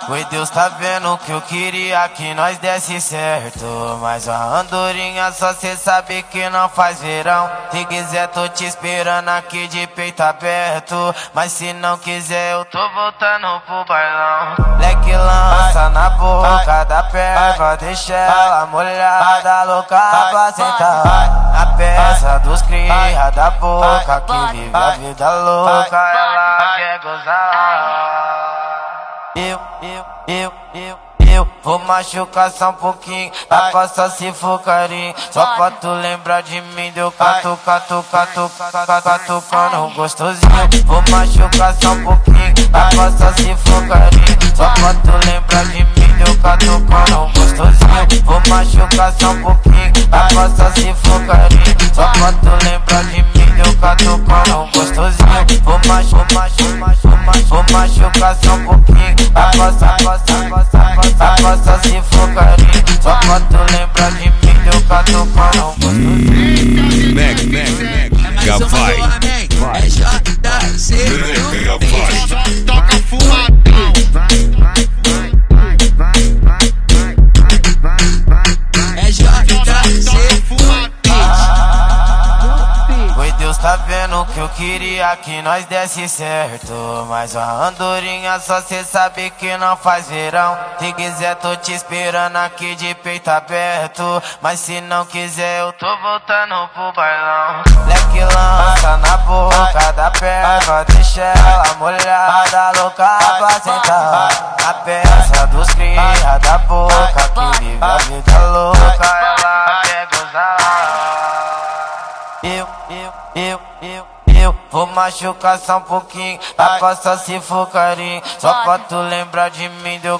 Oi, Deus tá vendo que eu queria que nós desse certo, mas a andorinha só cê sabe que não faz verão. Se quiser tô te esperando aqui de peito aberto, mas se não quiser eu tô voltando pro bailão. Leque lança na boca da perva, deixa ela molhada, louca pra sentar. A peça dos cria da boca que vive a vida louca, ela quer gozar. Eu vou machucar só um pouquinho, pra passar se for carinho. Só pra tu lembrar de mim, deu catucando gostosinho. Vou machucar só um pouquinho, pra passar se for carinho. Só pra tu lembrar de mim, deu catucando gostosinho. Vou machucar só um pouquinho, pra passar se for carinho. Só pra tu lembrar de mim, deu catucando gostosinho. Vou machucar só um pouquinho, pra passar se for carinho. Só pra tu lembrar de mim, deu catucando gostosinho. Mega vai. É JC. Toca fumadão. É JC. Oi, Deus tá vendo que eu queria que nós desse certo, mas a andorinha só cê sabe que não faz verão. Se quiser tô te esperando aqui de peito aberto, mas se não quiser eu tô voltando pro bailão. Leque lança na boca da perva, deixa ela molhada, louca pra sentar. A peça dos cria da boca que vive a vida louca, ela quer gozar. Eu vou machucar só um pouquinho, pra passar se for carinho. Só pra tu lembrar de mim, deu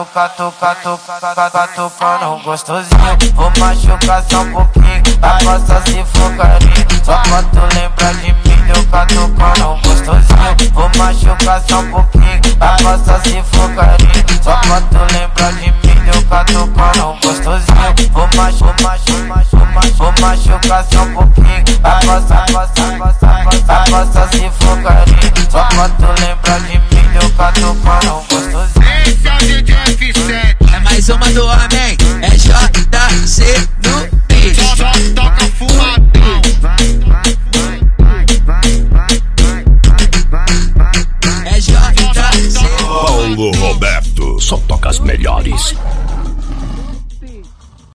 catucando gostosinho. Vou machucar só um pouquinho, pra passar se for carinho. Só pra tu lembrar de mim, deu catucando gostosinho. Vou machucar só um pouquinho, pra passar se for carinho. Só pra tu lembrar de mim, deu catucando gostosinho. Vou machucar só um pouquinho, pra passar se for carinho. Só pra tu lembrar de mim, deu catucando gostosinho. Esse é o DJ F7. É mais uma do homem.